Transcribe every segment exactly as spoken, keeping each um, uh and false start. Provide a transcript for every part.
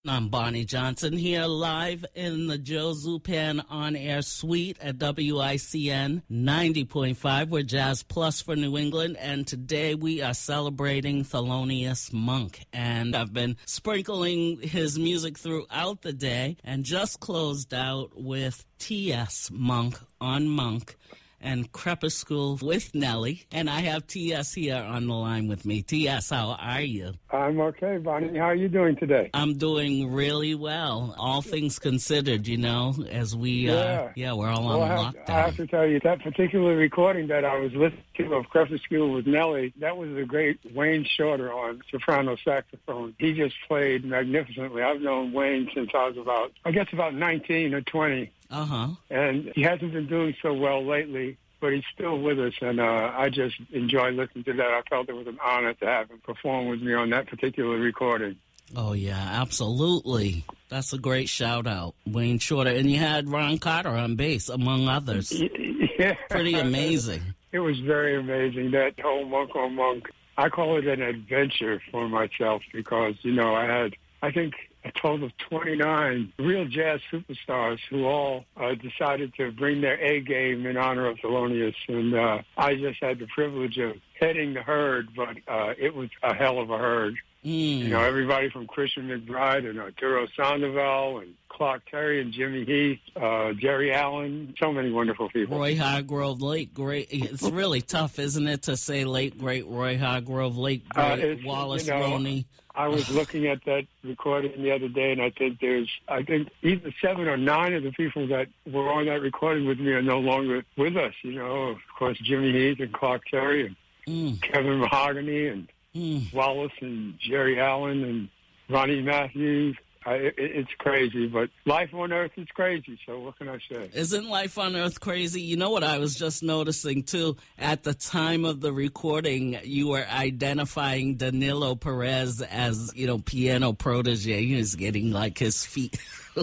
I'm Bonnie Johnson here live in the Joe Zupan on-air suite at W I C N ninety point five. We're Jazz Plus for New England, and today we are celebrating Thelonious Monk. And I've been sprinkling his music throughout the day and just closed out with T S Monk on Monk and Crepuscule with Nelly. And I have T S here on the line with me. T S, how are you? I'm okay, Bonnie. How are you doing today? I'm doing really well. All things considered, you know, as we, yeah, uh, yeah we're all well, on I have, lockdown. I have to tell you, that particular recording that I was listening to of Crepuscule with Nelly, that was the great Wayne Shorter on soprano saxophone. He just played magnificently. I've known Wayne since I was about, I guess about nineteen or twenty. Uh-huh. And he hasn't been doing so well lately, but he's still with us, and uh, I just enjoy listening to that. I felt it was an honor to have him perform with me on that particular recording. Oh, yeah, absolutely. That's a great shout-out, Wayne Shorter. And you had Ron Carter on bass, among others. Yeah. Pretty amazing. It was very amazing, that whole Monk on Monk. I call it an adventure for myself because, you know, I had, I think, a total of twenty-nine real jazz superstars who all uh, decided to bring their A game in honor of Thelonious. And uh, I just had the privilege of heading the herd, but uh, it was a hell of a herd. Mm. You know, everybody from Christian McBride and Arturo Sandoval and Clark Terry and Jimmy Heath, uh, Jerry Allen, so many wonderful people. Roy Hargrove, late great. It's really tough, isn't it, to say late great Roy Hargrove, late great uh, Wallace you know, Roney. I was looking at that recording the other day, and I think there's, I think either seven or nine of the people that were on that recording with me are no longer with us. You know, of course, Jimmy Heath and Clark Terry and mm. Kevin Mahogany and mm. Wallace and Jerry Allen and Ronnie Matthews. I, it, it's crazy, but life on Earth is crazy, so what can I say? Isn't life on Earth crazy? You know what I was just noticing, too? At the time of the recording, you were identifying Danilo Perez as, you know, piano protege. He was getting, like, his feet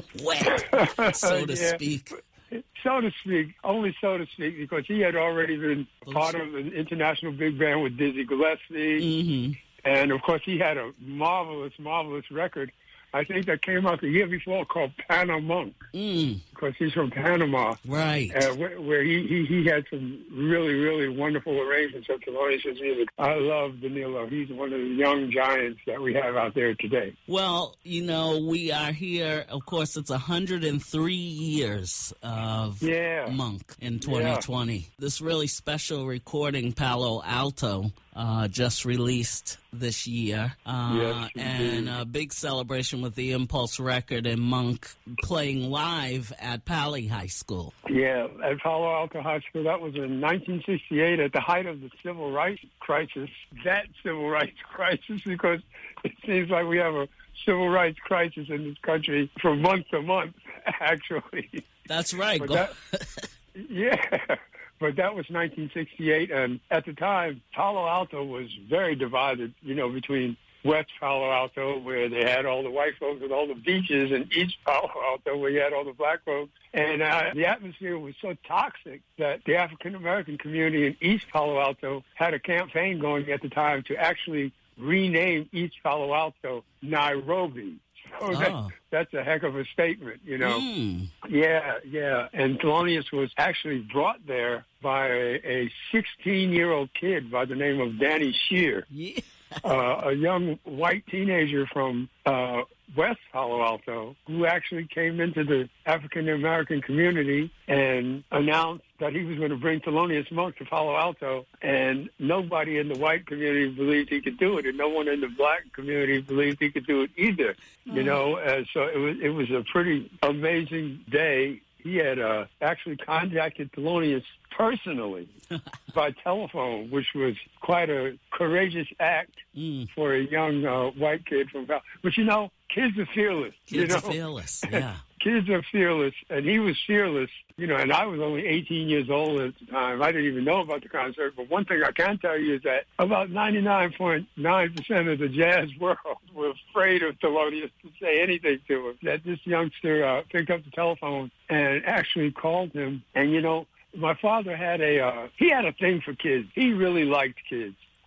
wet, so to yeah. speak. So to speak, only so to speak, because he had already been part of an international big band with Dizzy Gillespie. Mm-hmm. And, of course, he had a marvelous, marvelous record, I think, that came out the year before, called Panama Monk, mm. because he's from Panama. Right. Uh, where where he, he, he had some really, really wonderful arrangements of Thelonious' music. I love Danilo. He's one of the young giants that we have out there today. Well, you know, we are here, of course, it's one hundred three years of yeah. Monk in twenty twenty. Yeah. This really special recording, Palo Alto, Uh, just released this year, uh, yes, and a big celebration with the Impulse record and Monk playing live at Pali High School. Yeah, at Palo Alto High School. That was in nineteen sixty-eight, at the height of the civil rights crisis. That civil rights crisis, because it seems like we have a civil rights crisis in this country from month to month, actually. That's right. Go- that, yeah. But that was nineteen sixty-eight, and at the time, Palo Alto was very divided, you know, between West Palo Alto, where they had all the white folks with all the beaches, and East Palo Alto, where you had all the black folks. And uh, the atmosphere was so toxic that the African-American community in East Palo Alto had a campaign going at the time to actually rename East Palo Alto Nairobi. So oh. that, that's a heck of a statement, you know. Mm. Yeah, yeah. And Thelonious was actually brought there by a sixteen-year-old kid by the name of Danny Shear, yeah. uh, a young white teenager from uh, West Palo Alto, who actually came into the African-American community and announced that he was going to bring Thelonious Monk to Palo Alto, and nobody in the white community believed he could do it, and no one in the black community believed he could do it either. Mm. You know, uh, so it was it was a pretty amazing day. He had uh, actually contacted Thelonious personally by telephone, which was quite a courageous act mm. for a young uh, white kid from Palo. But you know, kids are fearless. Kids you know? are fearless, yeah. Kids are fearless, and he was fearless, you know, and I was only eighteen years old at the time. I didn't even know about the concert, but one thing I can tell you is that about ninety-nine point nine percent of the jazz world were afraid of Thelonious to say anything to him. That this youngster uh, picked up the telephone and actually called him, and, you know, my father had a, uh, he had a thing for kids. He really liked kids.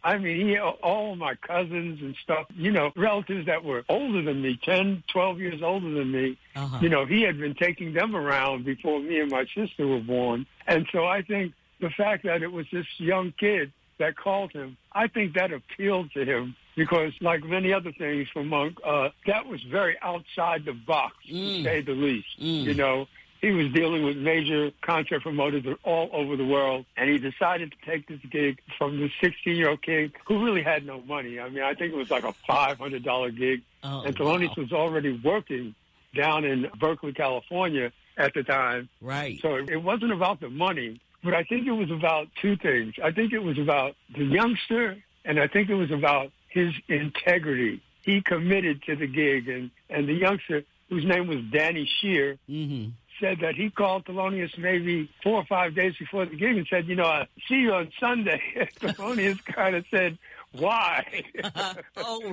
I mean, he, all my cousins and stuff, you know, relatives that were older than me, ten, twelve years older than me, uh-huh. you know, he had been taking them around before me and my sister were born. And so I think the fact that it was this young kid that called him, I think that appealed to him because, like many other things from Monk, uh, that was very outside the box, mm. to say the least, mm. you know. He was dealing with major concert promoters all over the world, and he decided to take this gig from this sixteen-year-old kid who really had no money. I mean, I think it was like a five hundred dollars gig, oh, and Thelonious wow. was already working down in Berkeley, California at the time. Right. So it wasn't about the money, but I think it was about two things. I think it was about the youngster, and I think it was about his integrity. He committed to the gig, and, and the youngster, whose name was Danny Shear, mm-hmm. said that he called Thelonious maybe four or five days before the gig and said, you know, I see you on Sunday. Thelonious kind of said, why? oh,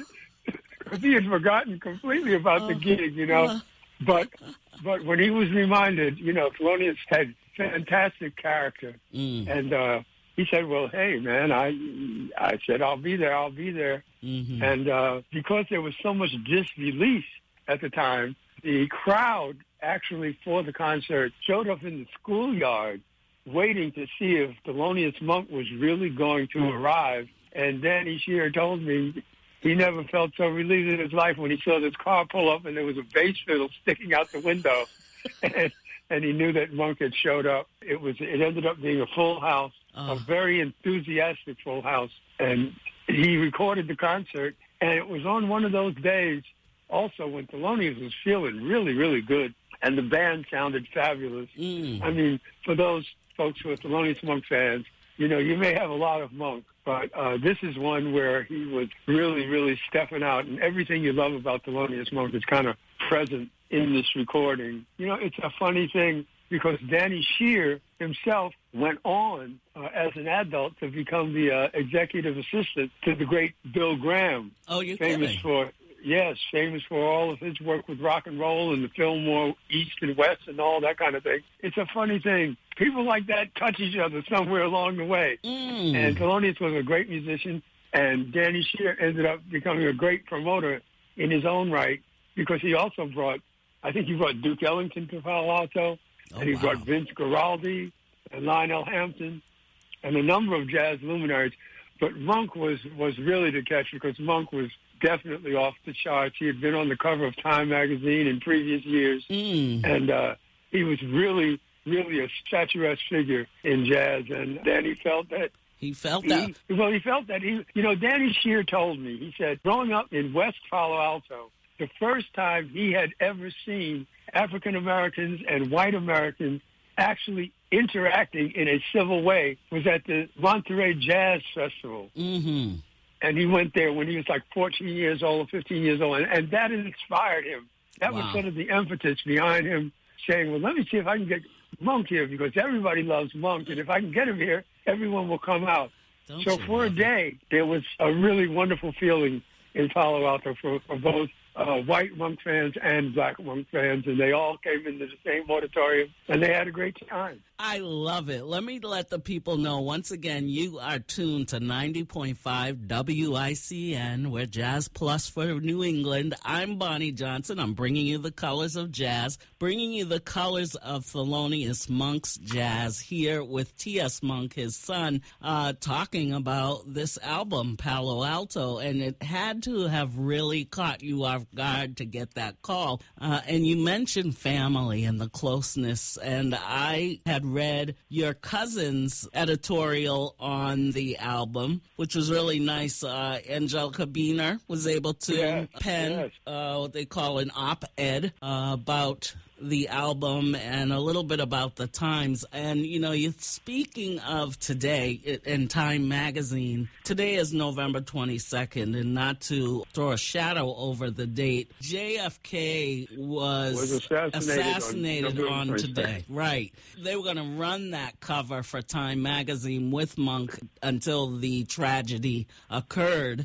because he had forgotten completely about oh. the gig, you know. But but when he was reminded, you know, Thelonious had fantastic character. Mm. And uh, he said, well, hey, man, I I said, I'll be there, I'll be there. Mm-hmm. And uh, because there was so much disbelief at the time, the crowd actually for the concert showed up in the schoolyard waiting to see if Thelonious Monk was really going to arrive. And Danny Shear told me he never felt so relieved in his life when he saw this car pull up and there was a bass fiddle sticking out the window. and, and he knew that Monk had showed up. It was. It ended up being a full house, uh. a very enthusiastic full house. And he recorded the concert, and it was on one of those days also when Thelonious was feeling really, really good. And the band sounded fabulous. Mm. I mean, for those folks who are Thelonious Monk fans, you know, you may have a lot of Monk, but uh, this is one where he was really, really stepping out. And everything you love about Thelonious Monk is kind of present in this recording. You know, it's a funny thing because Danny Shear himself went on uh, as an adult to become the uh, executive assistant to the great Bill Graham. Oh, you're famous kidding. for Yes, famous for all of his work with rock and roll and the Fillmore East and West and all that kind of thing. It's a funny thing. People like that touch each other somewhere along the way. Mm. And Thelonious was a great musician, and Danny Shear ended up becoming a great promoter in his own right because he also brought, I think he brought Duke Ellington to Palo Alto, oh, and he wow. brought Vince Guaraldi and Lionel Hampton and a number of jazz luminaries. But Monk was, was really to catch because Monk was definitely off the charts. He had been on the cover of Time magazine in previous years, mm. and uh, he was really, really a statuesque figure in jazz. And Danny felt that he felt he, that. Well, he felt that he, you know, Danny Shear told me. He said, growing up in West Palo Alto, the first time he had ever seen African Americans and white Americans actually interacting in a civil way was at the Monterey Jazz Festival. Mm-hmm. And he went there when he was like fourteen years old or fifteen years old. And, and that inspired him. That wow. was sort of the impetus behind him saying, well, let me see if I can get Monk here because everybody loves Monk. And if I can get him here, everyone will come out. Don't so for a day, there was a really wonderful feeling in Palo Alto for, for both uh, white Monk fans and black Monk fans. And they all came into the same auditorium, and they had a great time. I love it. Let me let the people know, once again, you are tuned to ninety point five W I C N. We're Jazz Plus for New England. I'm Bonnie Johnson. I'm bringing you the colors of jazz, bringing you the colors of Thelonious Monk's jazz here with T S. Monk, his son, uh, talking about this album, Palo Alto. And it had to have really caught you off guard to get that call. Uh, and you mentioned family and the closeness, and I had read your cousin's editorial on the album, which was really nice. Uh, Angelica Biener was able to yes, pen yes. Uh, what they call an op-ed uh, about the album and a little bit about the times. And, you know, you speaking of today in Time magazine, today is November twenty-second, and not to throw a shadow over the date, J F K was, was assassinated, assassinated on, on today. Right. They were going to run that cover for Time magazine with Monk until the tragedy occurred.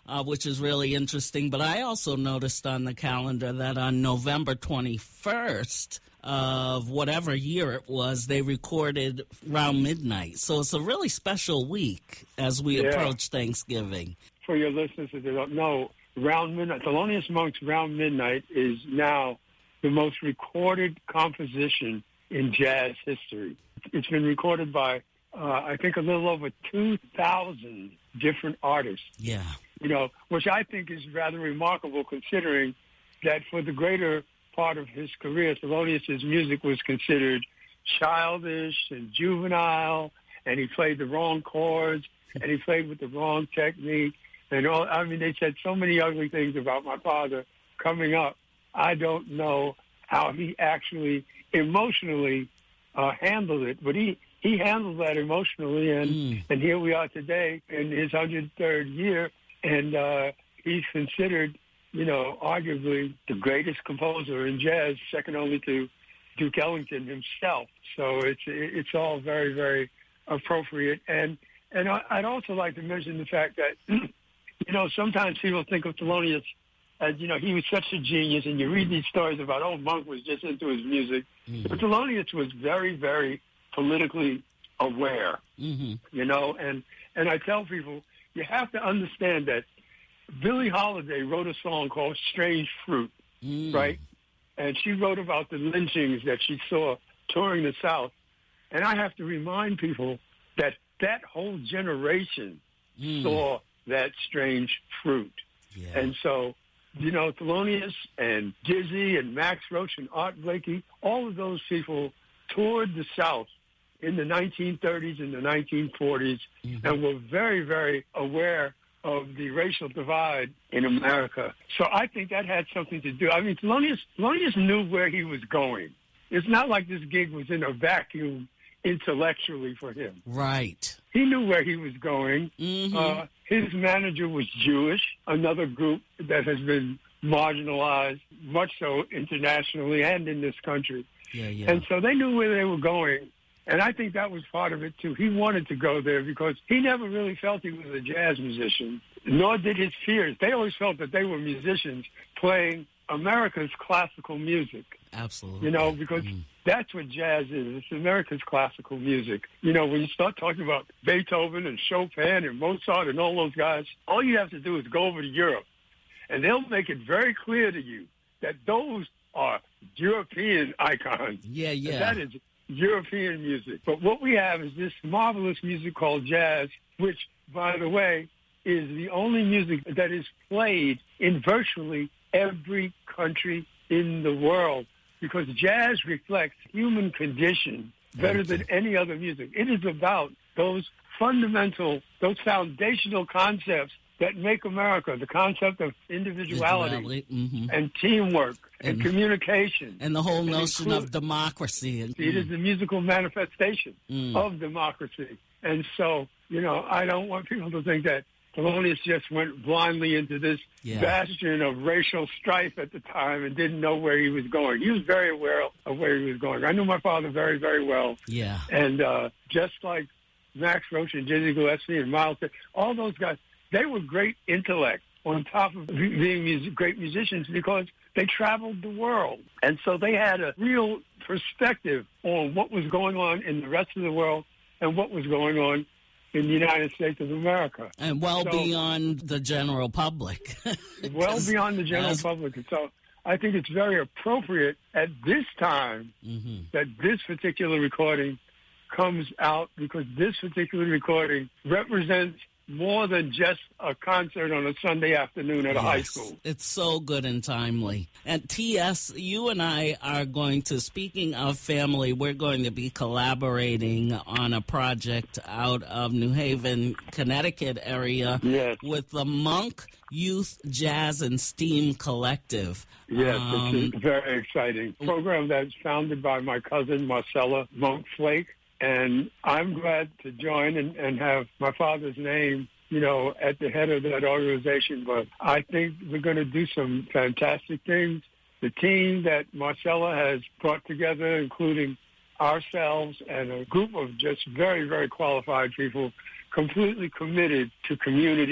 uh, which is really interesting. But I also noticed on the calendar that on November twenty-first of whatever year it was, they recorded around midnight. So it's a really special week as we Yeah. approach Thanksgiving. For your listeners that don't know, Round Midnight, Thelonious Monk's Round Midnight is now the most recorded composition in jazz history. It's been recorded by, uh, I think, a little over two thousand different artists. Yeah. You know, which I think is rather remarkable considering that for the greater part of his career, Thelonious' music was considered childish and juvenile, and he played the wrong chords, and he played with the wrong technique. And all, I mean, they said so many ugly things about my father coming up. I don't know how he actually emotionally uh, handled it, but he, he handled that emotionally, and, Mm. and here we are today in his one hundred third year, and uh, he's considered, you know, arguably the greatest composer in jazz, second only to Duke Ellington himself. So it's it's all very, very appropriate. And and I'd also like to mention the fact that, you know, sometimes people think of Thelonious as, you know, he was such a genius, and you read these stories about, oh, Monk was just into his music. Mm-hmm. But Thelonious was very, very politically aware, Mm-hmm. you know, and, and I tell people, you have to understand that Billie Holiday wrote a song called Strange Fruit, Mm. right? And she wrote about the lynchings that she saw touring the South. And I have to remind people that that whole generation Mm. saw that strange fruit. Yeah. And so, you know, Thelonious and Dizzy and Max Roach and Art Blakey, all of those people toured the South in the nineteen thirties and the nineteen forties, Mhm. and were very, very aware of the racial divide in America. So I think that had something to do. I mean, Thelonious, Thelonious knew where he was going. It's not like this gig was in a vacuum intellectually for him. Right. He knew where he was going. Mm-hmm. Uh, his manager was Jewish, another group that has been marginalized, much so internationally and in this country. Yeah, yeah. And so they knew where they were going. And I think that was part of it, too. He wanted to go there because he never really felt he was a jazz musician, nor did his peers. They always felt that they were musicians playing America's classical music. Absolutely. You know, because Mm. that's what jazz is. It's America's classical music. You know, when you start talking about Beethoven and Chopin and Mozart and all those guys, all you have to do is go over to Europe, and they'll make it very clear to you that those are European icons. Yeah, yeah. And that is European music. But what we have is this marvelous music called jazz, which, by the way, is the only music that is played in virtually every country in the world, because jazz reflects human condition better than any other music. It is about those fundamental, those foundational concepts that make America, the concept of individuality Mm-hmm. and teamwork and, And- communication. And the whole And notion include- of democracy. And, It is the musical manifestation Mm. of democracy. And so, you know, I don't want people to think that Thelonious just went blindly into this Yeah. bastion of racial strife at the time and didn't know where he was going. He was very aware of where he was going. I knew my father very, very well. yeah. And uh, just like Max Roach and Dizzy Gillespie and Miles, all those guys, they were great intellect on top of being mus- great musicians because they traveled the world. And so they had a real perspective on what was going on in the rest of the world and what was going on in the United States of America. And well So- beyond the general public. Well 'Cause beyond the general as- public. And so I think it's very appropriate at this time Mhm. that this particular recording comes out, because this particular recording represents more than just a concert on a Sunday afternoon at a high Yes. school. It's so good and timely. And T S, you and I are going to, speaking of family, we're going to be collaborating on a project out of New Haven, Connecticut area Yes. with the Monk Youth Jazz and Steam Collective. Yes, Um, it's a very exciting program that's founded by my cousin, Marcella Monk Flake. And I'm glad to join and, and have my father's name, you know, at the head of that organization. But I think we're going to do some fantastic things. The team that Marcella has brought together, including ourselves and a group of just very, very qualified people, completely committed to community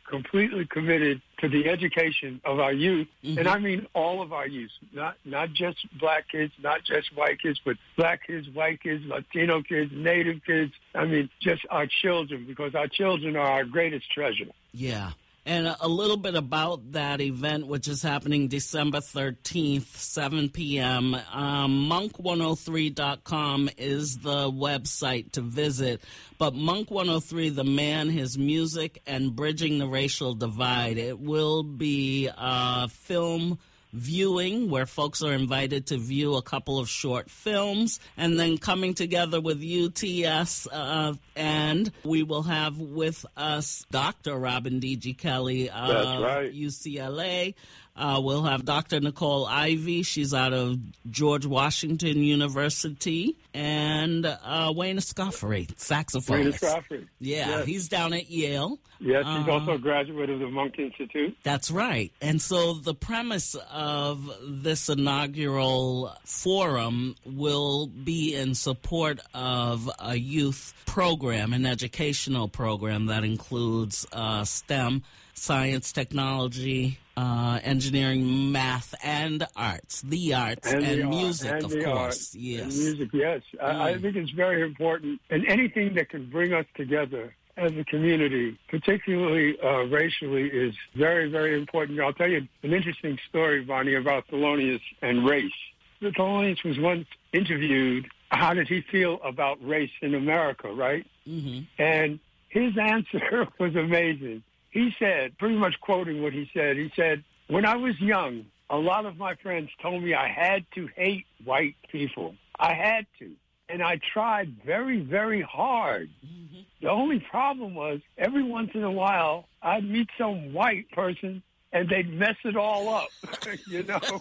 completely committed to the education of our youth, mm-hmm. and I mean all of our youth, not not just black kids, not just white kids, but black kids, white kids, Latino kids, Native kids. I mean, just our children, because our children are our greatest treasure. Yeah. And a little bit about that event, which is happening December thirteenth, seven p.m. Um, monk one oh three dot com is the website to visit. But Monk one oh three, The Man, His Music, and Bridging the Racial Divide. It will be a film viewing where folks are invited to view a couple of short films, and then coming together with U T S, uh, and we will have with us Doctor Robin D G. Kelly of That's right. U C L A. Uh, we'll have Doctor Nicole Ivy. She's out of George Washington University. And uh, Wayne Escoffery, saxophonist. Wayne Escoffery. Yeah, yes. He's down at Yale. Yes, he's uh, also a graduate of the Monk Institute. That's right. And so the premise of this inaugural forum will be in support of a youth program, an educational program that includes uh, STEM, science, technology, uh, engineering, math, and arts. The arts and, and the music, art, and of the course. Art, yes. And music, yes. Mm. I, I think it's very important. And anything that can bring us together as a community, particularly uh, racially, is very, very important. I'll tell you an interesting story, Bonnie, about Thelonious and race. Thelonious was once interviewed, how did he feel about race in America, right? Mm-hmm. And his answer was amazing. He said, pretty much quoting what he said, he said, when I was young, a lot of my friends told me I had to hate white people. I had to. And I tried very, very hard. Mm-hmm. The only problem was every once in a while I'd meet some white person and they'd mess it all up, you know.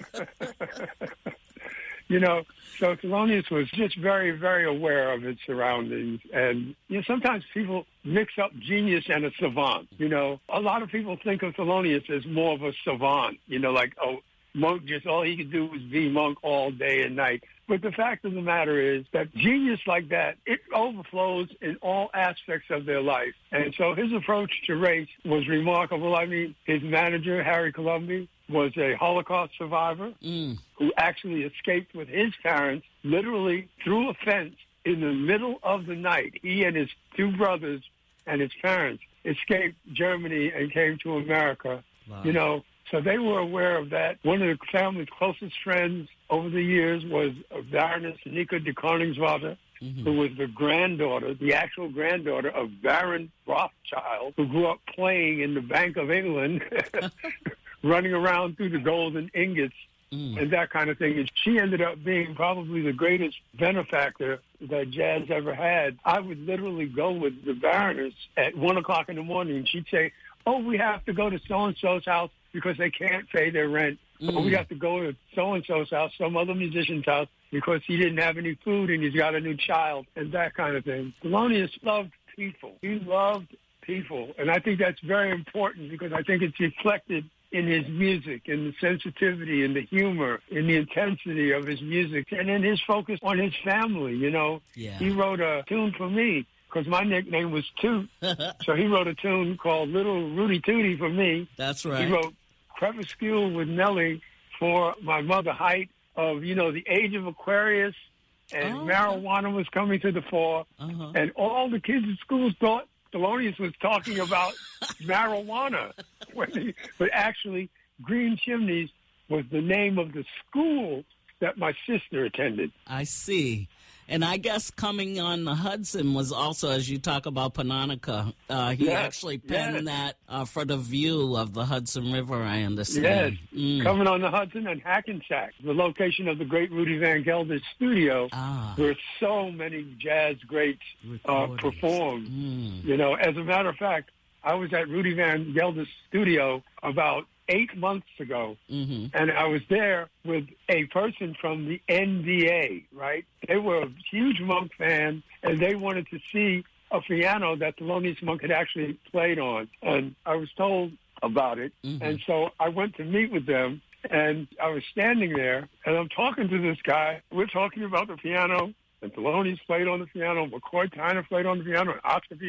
You know, so Thelonious was just very, very aware of his surroundings. And, you know, sometimes people mix up genius and a savant. You know, a lot of people think of Thelonious as more of a savant, you know, like, oh, Monk, just all he could do was be Monk all day and night. But the fact of the matter is that genius like that, it overflows in all aspects of their life. And so his approach to race was remarkable. I mean, his manager, Harry Columbia, was a Holocaust survivor mm. who actually escaped with his parents literally through a fence in the middle of the night. He and his two brothers and his parents escaped Germany and came to America. Wow. You know, so they were aware of that. One of the family's closest friends over the years was Baroness Nika de Koningswater, mm-hmm. who was the granddaughter, the actual granddaughter of Baron Rothschild, who grew up playing in the Bank of England, running around through the golden ingots mm. and that kind of thing. And she ended up being probably the greatest benefactor that jazz ever had. I would literally go with the Baroness at one o'clock in the morning, and she'd say, oh, we have to go to so-and-so's house because they can't pay their rent. Mm. Or we have to go to so-and-so's house, some other musician's house, because he didn't have any food and he's got a new child, and that kind of thing. Thelonious loved people. He loved people. And I think that's very important because I think it's reflected in his music, in the sensitivity, in the humor, in the intensity of his music, and in his focus on his family, you know. Yeah. He wrote a tune for me because my nickname was Toot. So he wrote a tune called Little Rudy Tooty for me. That's right. He wrote Crepuscule with Nellie for my mother, Height, of, you know, the age of Aquarius, and oh, marijuana was coming to the fore, uh-huh. and all the kids at school thought Thelonious was talking about marijuana, when he, but actually Green Chimneys was the name of the school that my sister attended. I see. And I guess Coming on the Hudson was also, as you talk about Panonica, uh, he yes, actually penned yes. that uh, for the view of the Hudson River, I understand. Yes, mm. Coming on the Hudson and Hackensack, the location of the great Rudy Van Gelder's studio, ah. where so many jazz greats uh, performed. Mm. You know, as a matter of fact, I was at Rudy Van Gelder's studio about eight months ago, mm-hmm. and I was there with a person from the N B A, right? They were a huge Monk fan, and they wanted to see a piano that Thelonious Monk had actually played on. And I was told about it, mm-hmm. and so I went to meet with them, and I was standing there, and I'm talking to this guy. We're talking about the piano, and Thelonious played on the piano, McCoy Tyner played on the piano, and Oscar Peterson,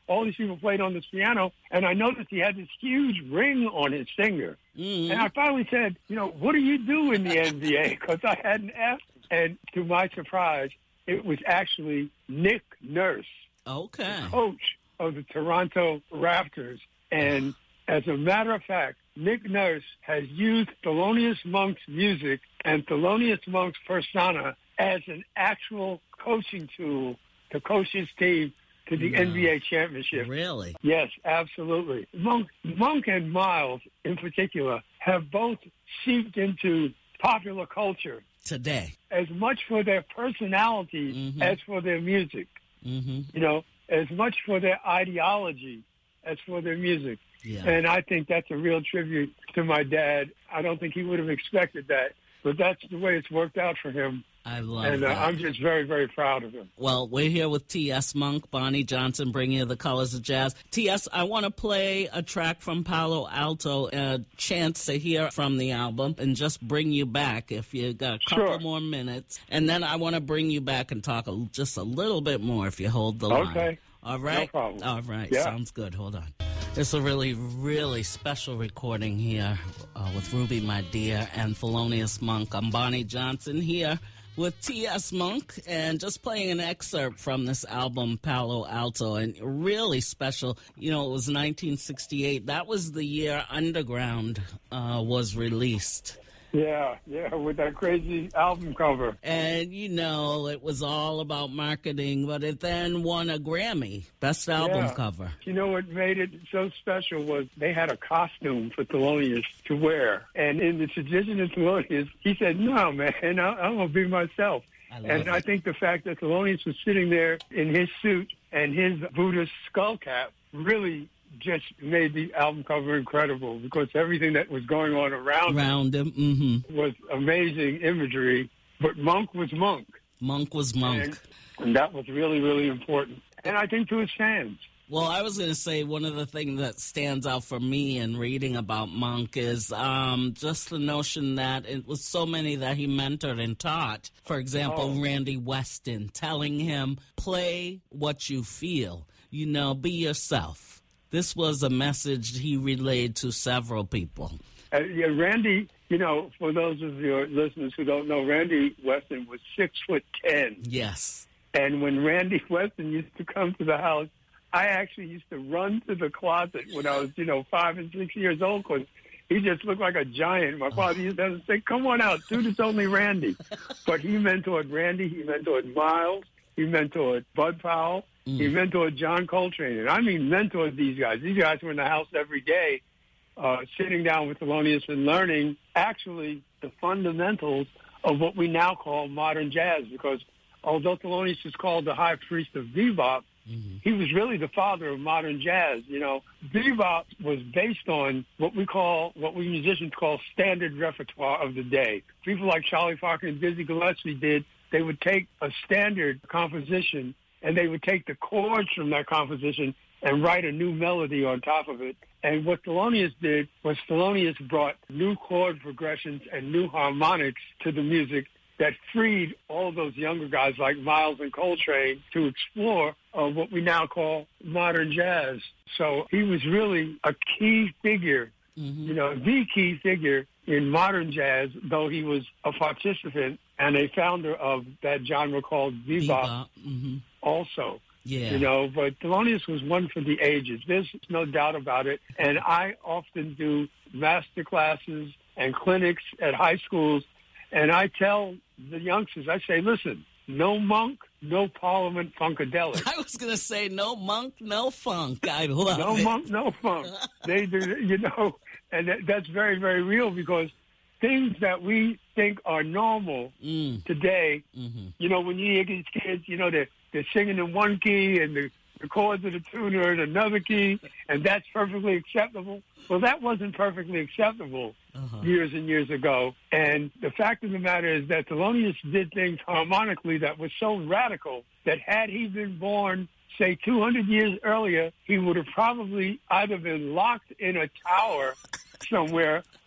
all these people played on this piano, and I noticed he had this huge ring on his finger. Mm-hmm. And I finally said, you know, what do you do in the N B A? Because I hadn't asked. And to my surprise, it was actually Nick Nurse, okay, the coach of the Toronto Raptors. And as a matter of fact, Nick Nurse has used Thelonious Monk's music and Thelonious Monk's persona as an actual coaching tool to coach his team to the no. N B A championship. Really? Yes, absolutely. Monk, Monk and Miles, in particular, have both seeped into popular culture today, as much for their personality mm-hmm. as for their music. Mm-hmm. You know, as much for their ideology as for their music. Yeah. And I think that's a real tribute to my dad. I don't think he would have expected that, but that's the way it's worked out for him. I love and, uh, that. I'm just very, very proud of him. Well, we're here with T S. Monk, Bonnie Johnson, bringing you the colors of jazz. T S, I want to play a track from Palo Alto, a chance to hear from the album, and just bring you back if you got a couple sure. more minutes. And then I want to bring you back and talk a, just a little bit more if you hold the line. Okay. All right? No problem. All right. Yeah. Sounds good. Hold on. It's a really, really special recording here uh, with Ruby, My Dear, and Thelonious Monk. I'm Bonnie Johnson here with T S. Monk, and just playing an excerpt from this album, Palo Alto, and really special. You know, it was nineteen sixty-eight. That was the year Underground uh, was released. Yeah, yeah, with that crazy album cover. And, you know, it was all about marketing, but it then won a Grammy, Best Album yeah. Cover. You know what made it so special was they had a costume for Thelonious to wear. And in the tradition of Thelonious, he said, no, man, I, I'm going to be myself. I and it. I think the fact that Thelonious was sitting there in his suit and his Buddhist skull cap really just made the album cover incredible, because everything that was going on around, around him, him mm-hmm. was amazing imagery. But Monk was Monk. Monk was Monk. And, and that was really, really important. And I think to his fans. Well, I was going to say one of the things that stands out for me in reading about Monk is um, just the notion that it was so many that he mentored and taught. For example, oh. Randy Weston telling him, play what you feel, you know, be yourself. This was a message he relayed to several people. Uh, yeah, Randy, you know, for those of your listeners who don't know, Randy Weston was six foot ten. Yes. And when Randy Weston used to come to the house, I actually used to run to the closet when I was, you know, five and six years old, because he just looked like a giant. My father used to say, come on out, dude, it's only Randy. But he mentored Randy, he mentored Miles, he mentored Bud Powell. Mm. He mentored John Coltrane. And I mean mentored these guys. These guys were in the house every day, uh, sitting down with Thelonious and learning actually the fundamentals of what we now call modern jazz. Because although Thelonious is called the high priest of bebop, mm-hmm. he was really the father of modern jazz. You know, bebop was based on what we call, what we musicians call standard repertoire of the day. People like Charlie Parker and Dizzy Gillespie did. They would take a standard composition and they would take the chords from that composition and write a new melody on top of it. And what Thelonious did was Thelonious brought new chord progressions and new harmonics to the music that freed all those younger guys like Miles and Coltrane to explore uh, what we now call modern jazz. So he was really a key figure, mm-hmm. you know, the key figure in modern jazz, though he was a participant and a founder of that genre called bebop. bebop. Mm-hmm. Also, yeah. you know, but Thelonious was one for the ages. There's no doubt about it. And I often do master classes and clinics at high schools, and I tell the youngsters, I say, listen, no Monk, no Parliament Funkadelic. I was going to say no Monk, no funk. I love no it. No Monk, no funk. They do, you know, and that, that's very, very real, because things that we think are normal mm. today, mm-hmm. you know, when you hear these kids, you know, they're, they're singing in one key and the, the chords of the tune are in another key, and that's perfectly acceptable. Well, that wasn't perfectly acceptable uh-huh. years and years ago. And the fact of the matter is that Thelonious did things harmonically that was so radical that had he been born, say, two hundred years earlier, he would have probably either been locked in a tower somewhere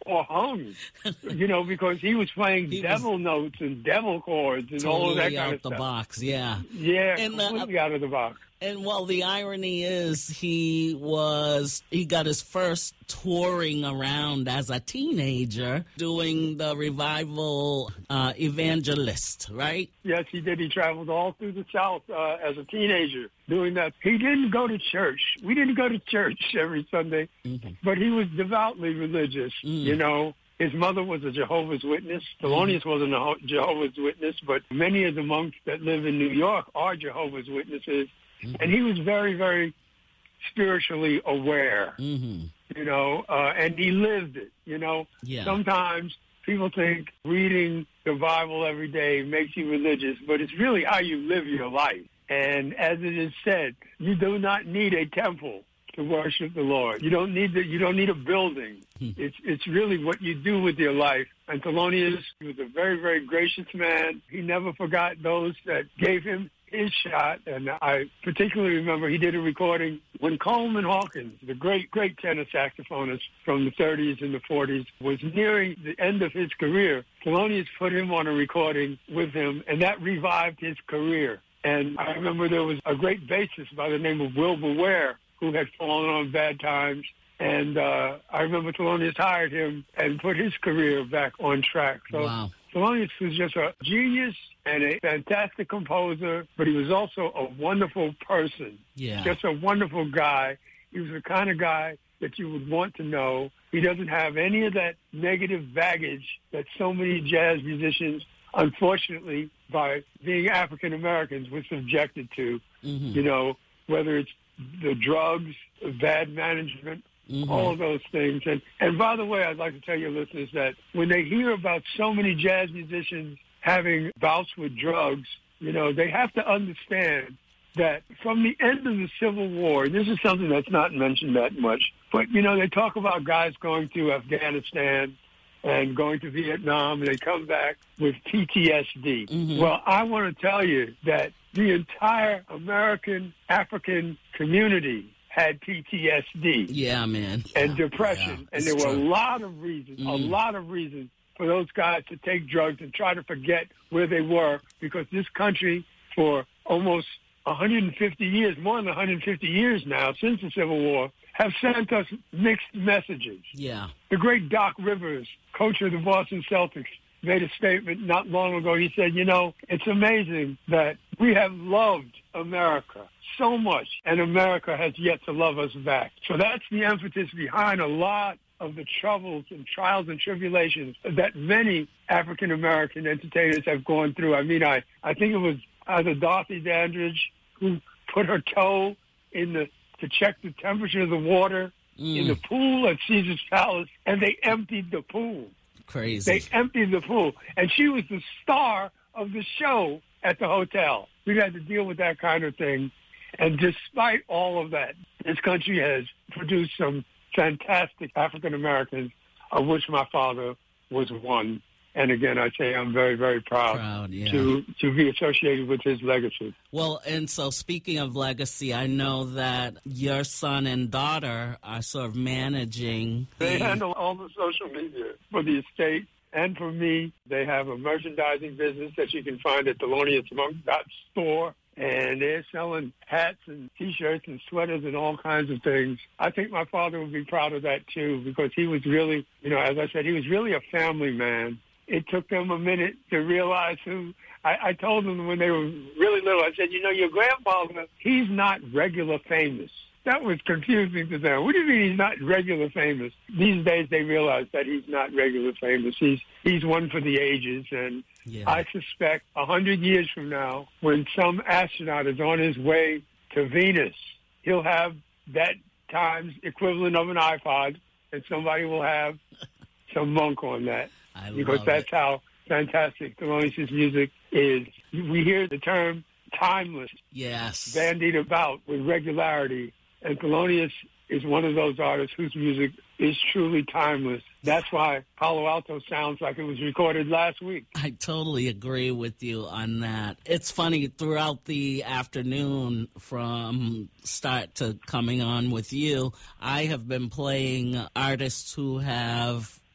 or hung, you know, because he was playing He devil was notes and devil chords and totally all of that kind out of the stuff. box, yeah. Yeah, And, uh, completely out of the box. And well, the irony is he was, he got his first touring around as a teenager doing the revival uh, evangelist, right? Yes, he did. He traveled all through the South uh, as a teenager doing that. He didn't go to church. We didn't go to church every Sunday, mm-hmm. but he was devoutly religious, mm. you know. His mother was a Jehovah's Witness. Thelonious mm-hmm. wasn't a Jehovah's Witness, but many of the monks that live in New York are Jehovah's Witnesses. Mm-hmm. And he was very, very spiritually aware, mm-hmm. you know, uh, and he lived it, you know. Yeah. Sometimes people think reading the Bible every day makes you religious, but it's really how you live your life. And as it is said, you do not need a temple to worship the Lord. You don't need the, you don't need a building. Hmm. It's it's really what you do with your life. And Thelonious was a very, very gracious man. He never forgot those that gave him his shot. And I particularly remember he did a recording when Coleman Hawkins, the great, great tenor saxophonist from the thirties and the forties, was nearing the end of his career. Thelonious put him on a recording with him, and that revived his career. And I remember there was a great bassist by the name of Wilbur Ware who had fallen on bad times. And uh, I remember Thelonious hired him and put his career back on track. So wow. Thelonious was just a genius and a fantastic composer, but he was also a wonderful person. Yeah. Just a wonderful guy. He was the kind of guy that you would want to know. He doesn't have any of that negative baggage that so many jazz musicians, unfortunately, by being African Americans, were subjected to. Mm-hmm. You know, whether it's the drugs, bad management, mm-hmm. all of those things. And, and by the way, I'd like to tell your listeners that when they hear about so many jazz musicians having bouts with drugs, you know, they have to understand that from the end of the Civil War, this is something that's not mentioned that much, but, you know, they talk about guys going to Afghanistan and going to Vietnam, and they come back with P T S D. Mm-hmm. Well, I want to tell you that the entire American African community had P T S D. Yeah, man. And depression. Yeah, and there true. were a lot of reasons, mm. a lot of reasons for those guys to take drugs and try to forget where they were, because this country for almost one hundred fifty years, more than one hundred fifty years now, since the Civil War, have sent us mixed messages. Yeah. The great Doc Rivers, coach of the Boston Celtics, made a statement not long ago. He said, you know, it's amazing that we have loved America so much, and America has yet to love us back. So that's the emphasis behind a lot of the troubles and trials and tribulations that many African-American entertainers have gone through. I mean, I, I think it was either Dorothy Dandridge who put her toe in the to check the temperature of the water mm. in the pool at Caesar's Palace, and they emptied the pool. Crazy. They emptied the pool. And she was the star of the show at the hotel. We had to deal with that kind of thing. And despite all of that, this country has produced some fantastic African Americans, of which my father was one. And again, I say I'm very, very proud, proud yeah. to, to be associated with his legacy. Well, and so speaking of legacy, I know that your son and daughter are sort of managing. They the... handle all the social media for the estate. And for me, they have a merchandising business that you can find at Thelonious Monk dot store. And they're selling hats and T-shirts and sweaters and all kinds of things. I think my father would be proud of that, too, because he was really, you know, as I said, he was really a family man. It took them a minute to realize who. I, I told them when they were really little, I said, you know, your grandfather, he's not regular famous. That was confusing to them. What do you mean he's not regular famous? These days they realize that he's not regular famous. He's he's one for the ages. And yeah. I suspect a hundred years from now, when some astronaut is on his way to Venus, he'll have that time's equivalent of an iPod, and somebody will have some Monk on that. I because that's it. how fantastic Thelonious' music is. We hear the term timeless yes. bandied about with regularity, and Thelonious is one of those artists whose music is truly timeless. That's why Palo Alto sounds like it was recorded last week. I totally agree with you on that. It's funny, throughout the afternoon from start to coming on with you, I have been playing artists who have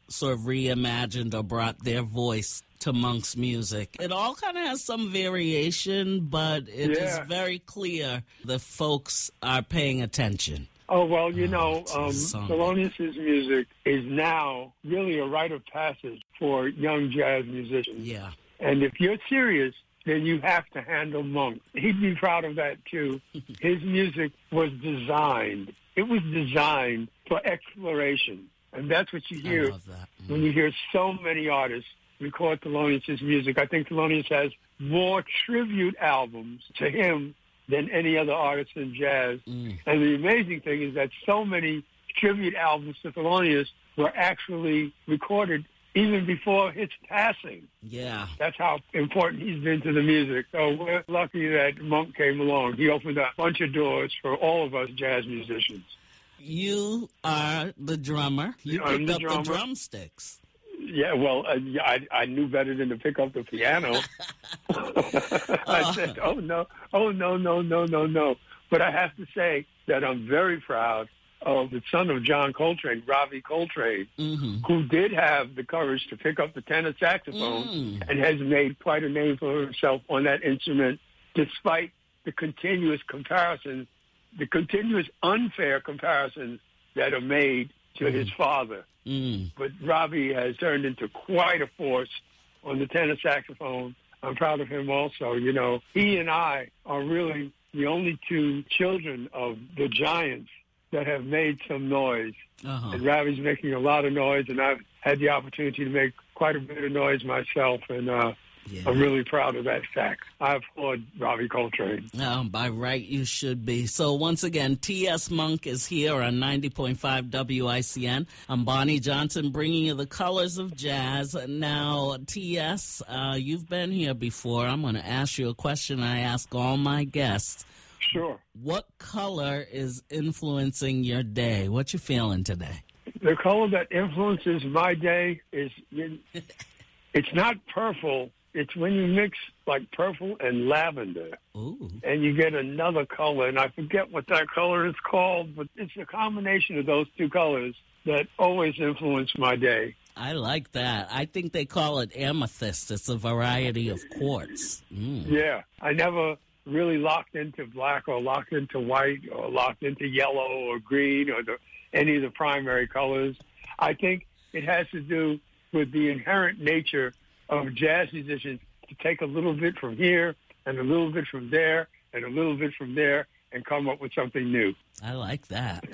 sort of reimagined or brought their voice to Monk's music. It all kind of has some variation, but it Yeah. is very clear the folks are paying attention. Oh, well, you Oh, know, it's um, something. Thelonious's music is now really a rite of passage for young jazz musicians. Yeah. And if you're serious, then you have to handle Monk. He'd be proud of that, too. His music was designed. It was designed for exploration. And that's what you I hear love that. Mm. when you hear so many artists record Thelonious' music. I think Thelonious has more tribute albums to him than any other artist in jazz. Mm. And the amazing thing is that so many tribute albums to Thelonious were actually recorded even before his passing. Yeah. That's how important he's been to the music. So we're lucky that Monk came along. He opened a bunch of doors for all of us jazz musicians. You are the drummer. You I'm picked the up drummer. the drumsticks. Yeah, well, uh, yeah, I, I knew better than to pick up the piano. I said, oh, no, oh, no, no, no, no, no. But I have to say that I'm very proud of the son of John Coltrane, Ravi Coltrane, Mm-hmm. who did have the courage to pick up the tenor saxophone Mm. and has made quite a name for himself on that instrument, despite the continuous comparisons, the continuous unfair comparisons that are made to his father. Mm. But Ravi has turned into quite a force on the tenor saxophone. I'm proud of him also. You know, he and I are really the only two children of the giants that have made some noise. Uh-huh. And Ravi's making a lot of noise, and I've had the opportunity to make quite a bit of noise myself, and uh, Yeah. I'm really proud of that fact. I applaud Ravi Coltrane. Oh, by right, you should be. So once again, T S. Monk is here on ninety point five W I C N. I'm Bonnie Johnson, bringing you the colors of jazz. Now, T S, uh, you've been here before. I'm going to ask you a question I ask all my guests. Sure. What color is influencing your day? What you feeling today? The color that influences my day is, it's not purple. It's when you mix like purple and lavender, Ooh. and you get another color, and I forget what that color is called, but it's a combination of those two colors that always influence my day. I like that. I think they call it amethyst. It's a variety of quartz. Mm. Yeah, I never really locked into black or locked into white or locked into yellow or green or the, any of the primary colors. I think it has to do with the inherent nature of jazz musicians to take a little bit from here and a little bit from there and a little bit from there and come up with something new. I like that.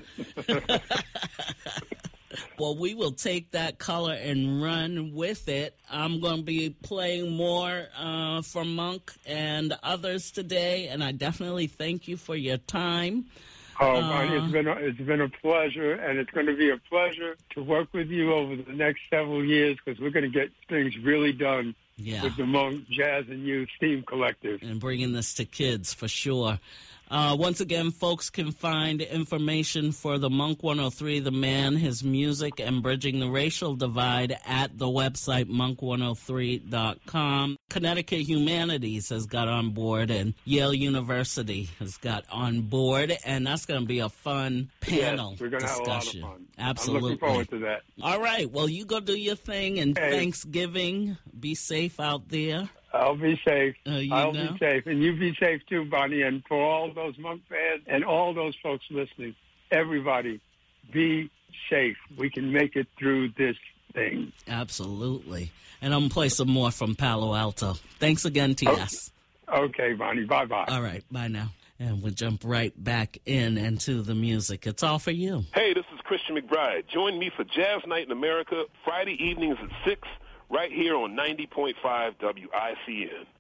Well, we will take that color and run with it. I'm going to be playing more uh, from Monk and others today, and I definitely thank you for your time. Oh, Uh, Bonnie, it's been a, it's been a pleasure, and it's going to be a pleasure to work with you over the next several years because we're going to get things really done Yeah, with the Monk Jazz and Youth Theme Collective. and bringing this to kids for sure. Uh, once again, folks can find information for the Monk one oh three, The Man, his music, and Bridging the Racial Divide at the website monk one oh three dot com. Connecticut Humanities has got on board, and Yale University has got on board, and that's going to be a fun panel Yes, we're going to have a lot of discussion. fun. Absolutely. I'm looking forward to that. All right, well, you go do your thing, and Hey. Thanksgiving. Be safe out there. I'll be safe. Uh, you I'll know? be safe. And you be safe too, Bonnie. And for all those Monk fans and all those folks listening, everybody, be safe. We can make it through this thing. Absolutely. And I'm going to play some more from Palo Alto. Thanks again, T S. Okay, Bonnie. Bye-bye. All right, bye now. And we'll jump right back in into the music. It's all for you. Hey, this is Christian McBride. Join me for Jazz Night in America, Friday evenings at six, right here on ninety point five W I C N.